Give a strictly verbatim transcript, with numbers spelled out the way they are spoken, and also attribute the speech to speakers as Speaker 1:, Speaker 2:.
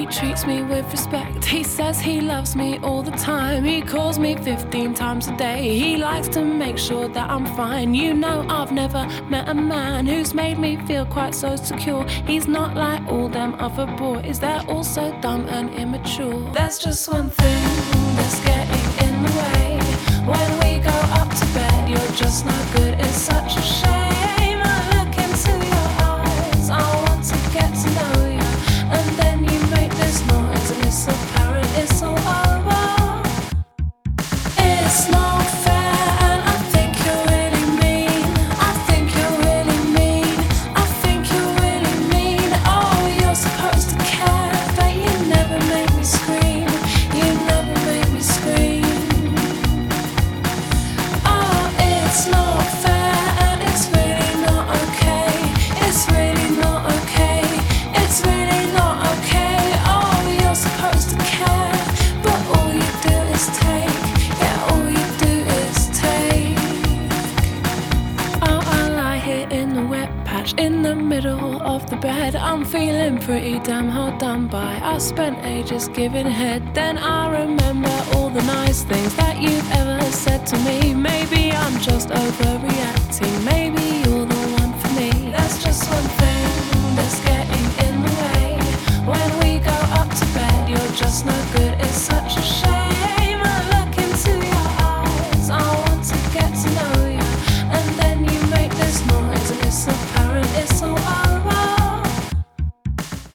Speaker 1: treats me with respect. He says he loves me all the time. He calls me fifteen times a day. He likes to make sure that I'm fine. You know, I've never met a man who's made me feel quite so secure. He's not like all them other boys, they're all so dumb and immature. There's just one thing that's getting in the way. When we go up to bed, you're just no good. It's such a shame. I look into your eyes, I want to get to know you, and then you make this noise and it's apparent it's all over. It's not fair and I think you're really mean. I think you're really mean. I think you're really mean. Oh, you're supposed to care, but you never make me scream. You never make me scream. Oh, it's not fair and it's really not okay. It's really not okay. It's really not okay. Oh, you're supposed to care, but all you do is take. Yeah, all you do is take. Oh, I lie here in the wet patch in the middle of the bed. I'm feeling pretty damn hard done by. I spent ages giving head. Then I remember all the nice things that you've ever said to me. Maybe I'm just overreacting. Maybe you're the one for me. There's just one thing that's getting in the way. When we go up to bed, you're just no good.